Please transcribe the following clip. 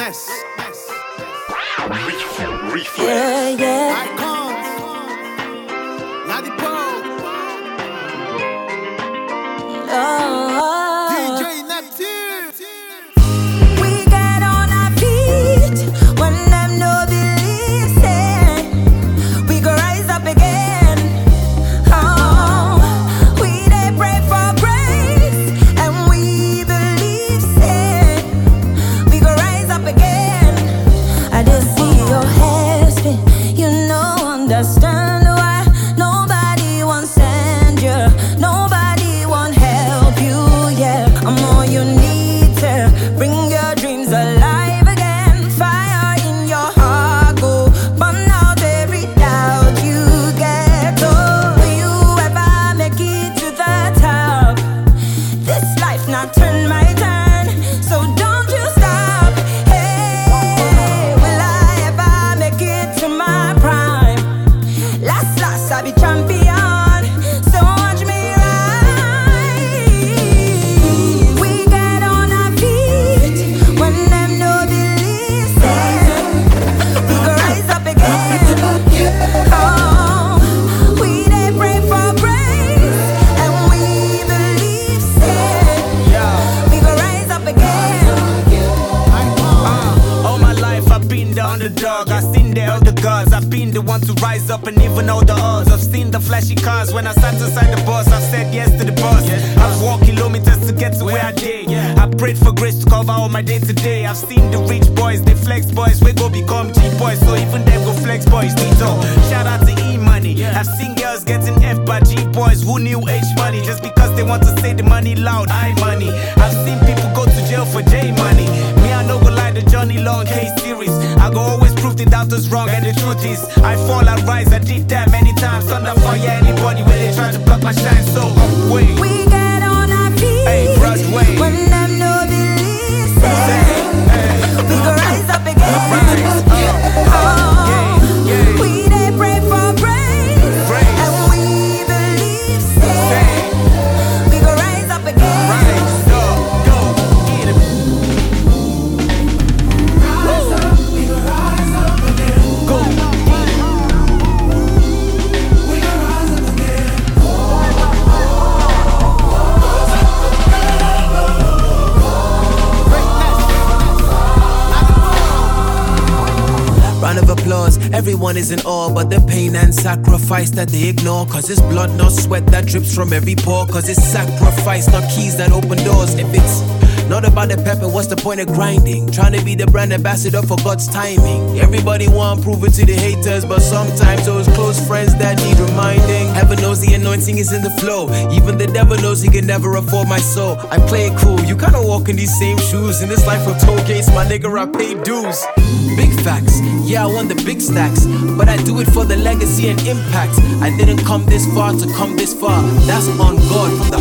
Greatness. Reflex. Yeah. Icons. Ladipo. Oh. DJ Neptune. We get on our feet when them no believe say we go rise up again. Oh, we they pray for grace and we believe say we go rise up again. I just see your head spin, you know, understand why nobody wants send you, nobody want help you. Yeah, I'm all you need to bring your dreams alive again. Fire in your heart, go burn out every doubt you get. Oh, will you ever make it to the top? This life not turn my turn, so don't you stop. Hey, will I ever make it to my prime? Last, I be champion, so watch me rise. We get on our feet when them no believe say we go rise up again. Oh, we they pray for grace and we believe say we go rise up again. All my life I've been the underdog. I've seen the elder gods. I've been the one to rise up and even know the odds. I've seen the flashy cars when I sat inside the bus. I've said yes to the boss. I've walked kilometers to get to where I did. I prayed for grace to cover all my day to day. I've seen the rich boys, the flex boys. We go become G boys, so even them go flex boys. Tito, shout out to E Money. I've seen girls getting F by G boys who knew H money just because they want to say the money loud. I money. I've seen people go to jail for J money. Me, I no go like the Johnny Long K series. I go always prove the doubters wrong, and the truth is, I fall, I rise. I did that many times. Thunder fire anybody when they try to block my shine. So upway. We get on our feet Hey, Broadway. when them no believe say we go rise up again. Rise up. Oh, we they pray for grace and we believe say we go rise up again. Rise up, go get it. Go. Round of applause, everyone is in awe, but the pain and sacrifice that they ignore. Cause it's blood, not sweat that drips from every pore. Cause it's sacrifice, not keys that open doors. If it's not about the pepper, what's the point of grinding? Trying to be the brand ambassador for God's timing. Everybody want to prove it to the haters, but sometimes those close friends that need reminding. Heaven knows the anointing is in the flow. Even the devil knows he can never afford my soul. I play it cool, you kinda walk in these same shoes. In this life of toll gates, my nigga, I pay dues. Big facts, yeah, I want the big stacks, but I do it for the legacy and impact. I didn't come this far to come this far. That's on God from the